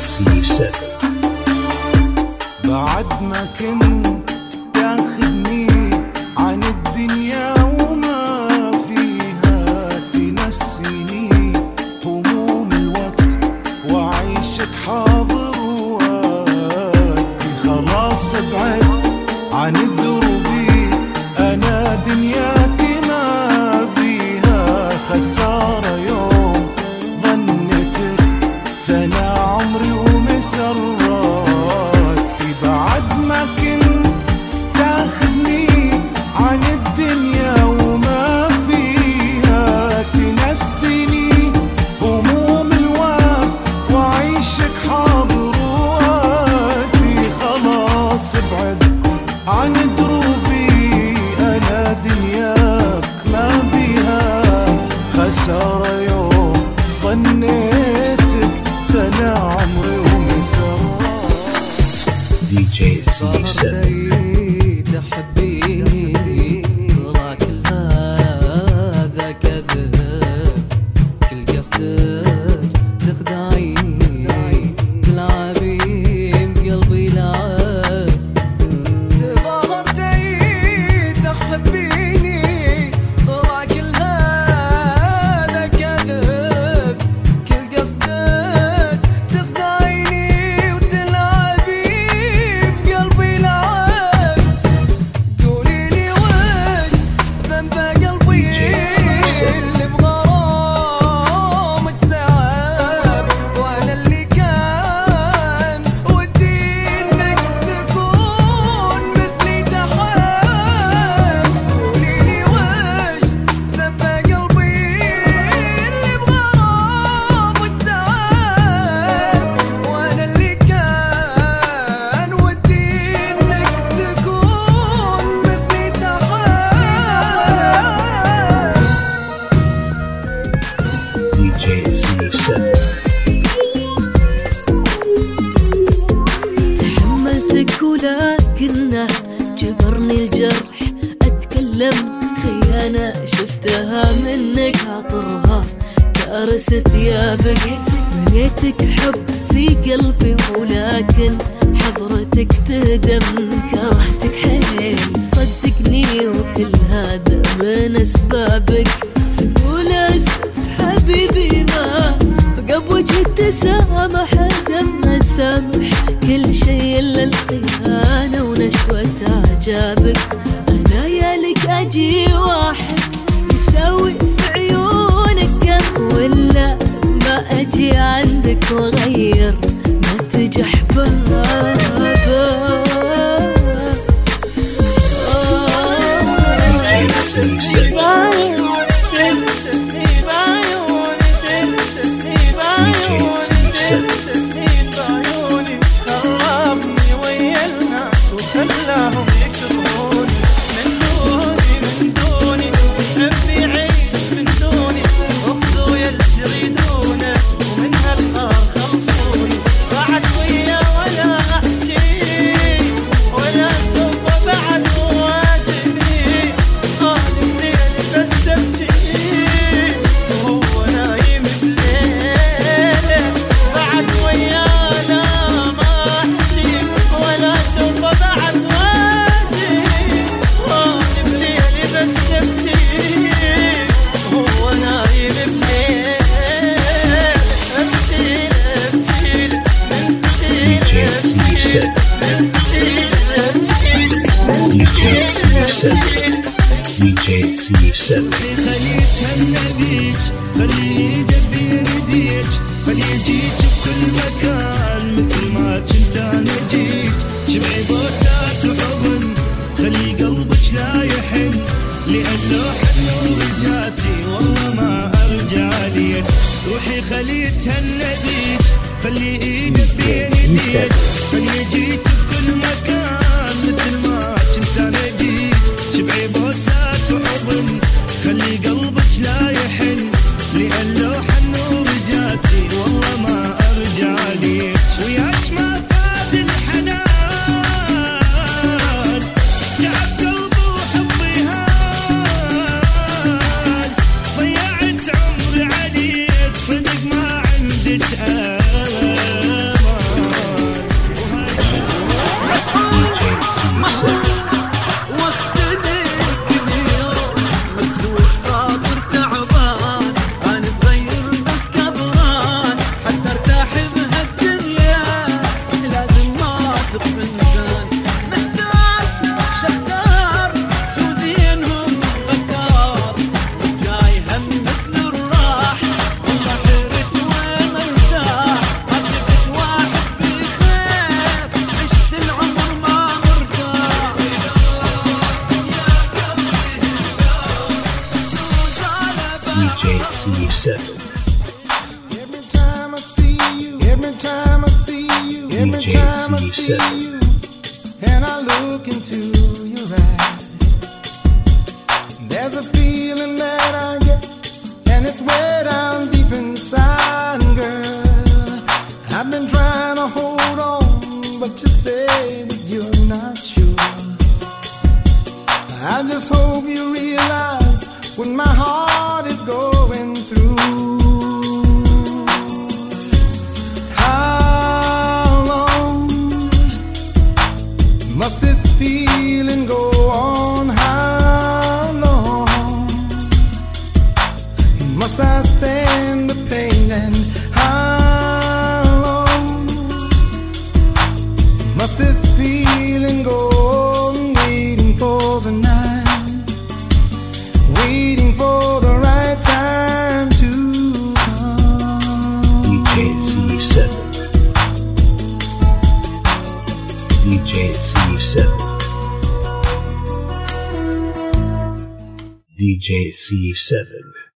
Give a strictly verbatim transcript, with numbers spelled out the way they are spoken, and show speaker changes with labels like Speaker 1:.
Speaker 1: سي سبعة.
Speaker 2: بعد ما كنت تاخدني عن الدنيا وما فيها، تنسيني هموم الوقت وعيشك حاضر ووقتي. خلاص ابعد عن الدروبي، انا دنياك ما بيها. خسارة يوم ظنيتك سنة عمري ومسراتي. بعد ما كنت تاخدني عن الدنيا وما فيها، تنسيني هموم الوقت وعيشك حاضر وقتي. خلاص ابعد عن دروبي، انا دنياك ما بيها. خسارة يوم ظنيتك سنة عمري ومسراتي.
Speaker 1: دي جي سي سبعة.
Speaker 3: تحبيني طلع كل هذا كذب، كل قصدك تخدعيني، تلعبي بقلبي لعب. تظاهرتي تحبيني طلع كل هذا كذب، كل قصدك تخدعيني وتلعبي بقلبي لعب. قوليلي وش ذنب قلبي اللي بغرامك تعب، وانا اللي كان ودي انك تكون مثلي تحب. قوليلي وش ذنب قلبي اللي بغرامك تعب، وانا اللي كان ودي انك تكون مثلي تحب.
Speaker 1: دي جي سي سبعة.
Speaker 4: تحملتك ولكنه جبرني الجرح. اتكلم خيانة شفتها منك، عطرها كارس ثيابك. بنيتك حب في قلبي ولكن حضرتك تهدم، كرهتك حيل صدقني وكل هذا من اسبابك. تقول اسف حبيبي ما بقى بوجه التسامح، دم سامح كل شيء الا الخيانة ونشوة اعجابك. انا يالك اجي واحد يساوي في عيونك كم، ولا ما اجي عندك واغير نتج احبابك.
Speaker 1: دي جي سي سبعة. دي جي سي سبعة.
Speaker 2: خربني ويا الناس وخلاهم يكرهوني. من دوني من دوني حبي عيش من دوني. اخذوا يلي تريدونه ومن هالخار خلصوني. ضاعت ويا ولا احكي ولا سوف بعد واجهني. انا الليل بس ابكي وهو نايم بليله. بعد ويانا ما احكي ولا سوف بعد واجهني. انا بليلي بس ابكي وهو نايم بليله. ابكي ابكي
Speaker 1: دي جي سي سبعة. دي جي سي سبعة. دي جي سي سبعة.
Speaker 2: خليه يتهنى خليه يدبر يديك، خليه يجيك بكل مكان مثل ما كنت انا جيت. جمعي بوسات وحضن خلي قلبك لا يحن، لانه حن ورجعتي والله ما ارجع ليك. روحي خليه يتهنى بيك، خلي ايده بين يديك، خليه يجيك بكل مكان مثل ما كنت انا جيت. جمعي بوسات وحضن خلي قلبك لا يحن، لانه حن ورجعتي والله ما ارجع ليك. وياك ما فاد الحنان، تعب قلبي وحبي هان. ضيعت عمري عليك صدق ما عندك امان.
Speaker 1: D J C seven.
Speaker 2: Every time I see you, every time I see you, every time I see you, and I look into your eyes, there's a feeling that I get, and it's way down deep inside, girl. I've been trying to hold on, but you say that you're not sure. I just hope you realize what my heart is going through. How long must this feeling go on? How long must I stand the pain? And how long must this feeling go on? Waiting for the night, waiting for the right time to come.
Speaker 1: D J C seven. D J C seven. D J C seven.